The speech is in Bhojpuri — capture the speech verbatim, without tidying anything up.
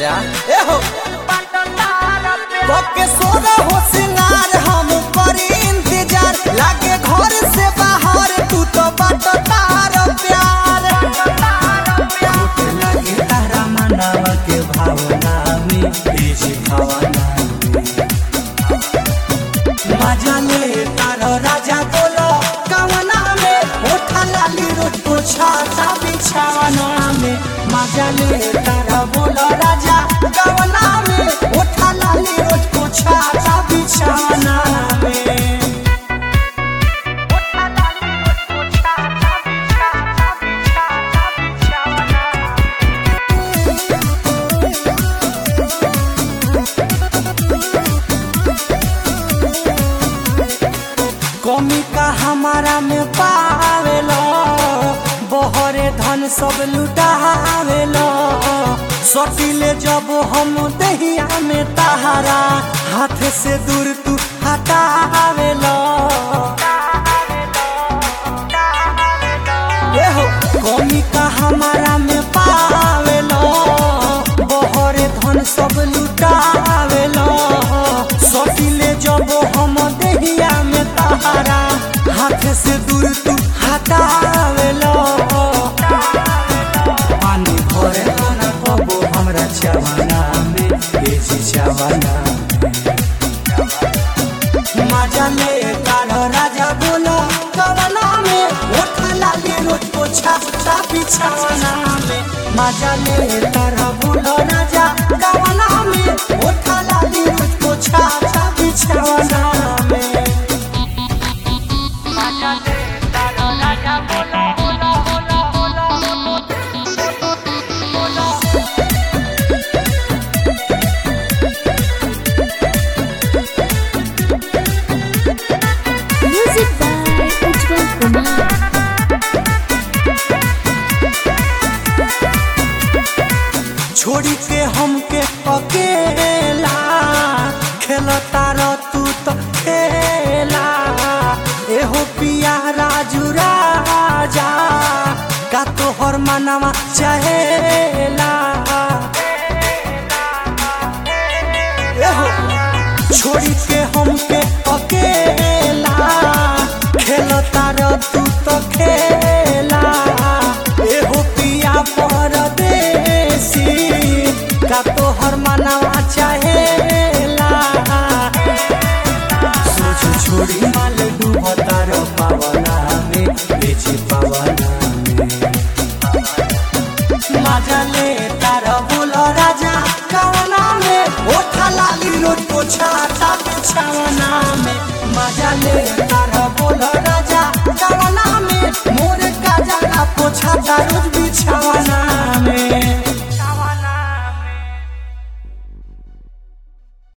राजा ए हो के सोना हो सिंगार हम करी इंतजार लागे घर से बाहर तू तो बटतार प्यार लगे तारा मनावा के भावना में तेजी भावना मजा ले तारो राजा बोलो कवना में उठा लाली रोज पोछा बिछावना में मजा ले तारा बोलो राजा कवना में उठा लाली रोज पोछा बिछावना में कमी का हमारा में पावेलो बहरे धन सब लुटावेलो सटिले जब हम दहिया में तहारा हाथ से दूर तू हटावेलो ए हो कमी का हमारा में पावेलो बहरे धन सब लुटावेलो सटिले जब हम दहिया में तहारा हाथ से दूर तू हटावेलो पानी भरे ना कबो हमरा चावना में बेची चावना मजा ले तारो राजा बोलो कवना में उठा लागे रोज पोछा बिछावना में मजा ले तारो बोलो राजा कवना में उठा लागे रोज पोछा बिछावना में Music by Ujjwal Kumar. छोड़ी के हमके अकेला खेलता रह तू तो खेला एहो पिया राजू राजा का तोहर मनवा चाहेला एहो छोड़ी के हमके अकेला खेलता रह तू तो खेला एहो पिया परदेसी का तोहर मनवा चाहेला सोच छोड़ी माल डूबता रो पावना में बेची पावना में मजा ले तारो बोलो राजा कवना में उठा लाली रोज पोछा बिछावना में मजा ले